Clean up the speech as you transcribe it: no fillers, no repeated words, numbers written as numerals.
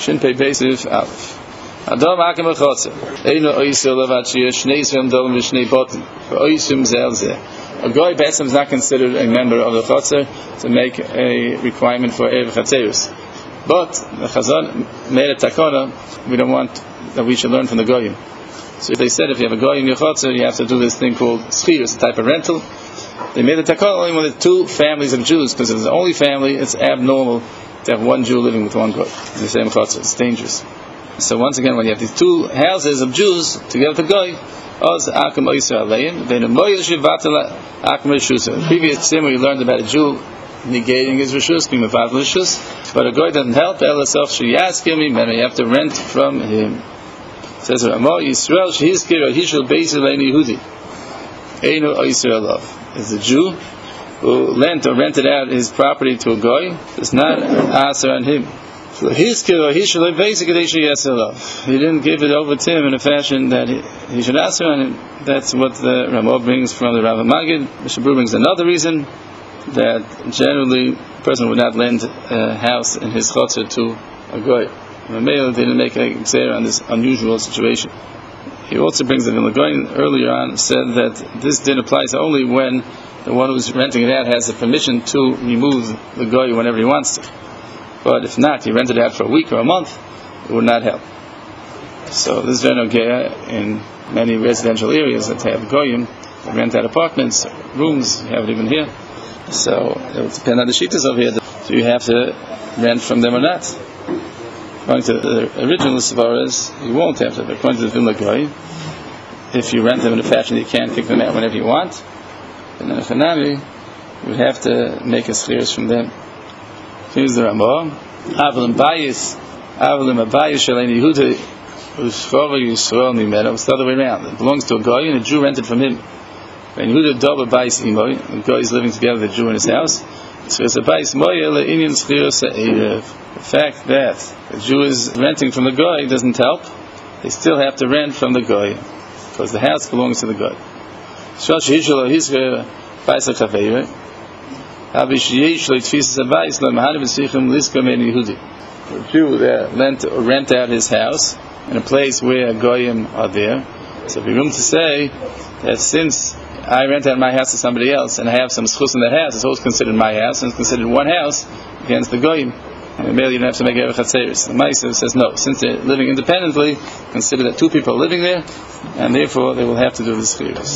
Shin Pei Beis Aleph. Adam Akem Echotzer. Eino Oisel Levatshir Shnei Yisrael Dolim V'Shnei Botim. V'Oisim Zel Zeh. A goy Betzim is not considered a member of the Chotzer to make a requirement for Erev Chatzeros. But the Chazon made a takana. We don't want that we should learn from the goyim. So they said if you have a goy in your Chotzer, you have to do this thing called schirus, a type of rental. They made a takana only when the two families of Jews, because if it's the only family, it's abnormal to have one Jew living with one goy in the same Chotzer. It's dangerous. So once again, when you have these two houses of Jews together with the goy, Oz Akem Oisrael Alein, then a Moyer Shivatala Akem Rishus. In the previous simmer, we learned about a Jew negating his Rishus, being Mevatel Rishus, but a goy doesn't help. Elasof Sheyaskim Mimenu, you have to rent from him. It says Ramah Yisrael Shehizkir Hishul Beis Alein Yehudi. Eino Oisrael Love is a Jew who lent or rented out his property to a goy. It's not answer on him. He didn't give it over to him in a fashion that he should answer on him. That's what the Ramah brings from the Rav Magid. Mishabur brings another reason that generally a person would not lend a house in his chotzer to a goy. Ramah didn't make a gzeira on this unusual situation. He also brings that the Goyin earlier on said that this didn't apply only when the one who's renting it out has the permission to remove the goy whenever he wants to. But if not, he rented it out for a week or a month, it would not help. So this is very nogea in many residential areas that have goyim, they rent out apartments, rooms, you have it even here. So it will depend on the shittas over here. Do you have to rent from them or not? According to the original Svaras, you won't have to. But according to the Vilna Goy, if you rent them in a fashion that you can't kick them out whenever you want, then in a Chanami, you would have to make a schirus from them. Here's the Ramah. Avalim Bayis Shalein Yehuda Ushchova Yisrael Mimenu. It's the other way around. It belongs to a goy, and a Jew rented from him. When Yehuda Doba Bayis Imoy, the goy is living together with the Jew in his house. So it's a Bayis Moye LeInyan Schirus HaErev. The fact that the Jew is renting from the goy doesn't help. They still have to rent from the goy because the house belongs to the goy. Shosh Hishlo Hizre Bayis HaChaveiret. A Jew that rent out his house in a place where goyim are there. So there's room to say that since I rent out my house to somebody else and I have some schus in the house, it's always considered my house and it's considered one house against the goyim. And maybe you don't have to make Erev Chatzeros. The Ma'aser says no. Since they're living independently, consider that two people are living there, and therefore they will have to do this schirus.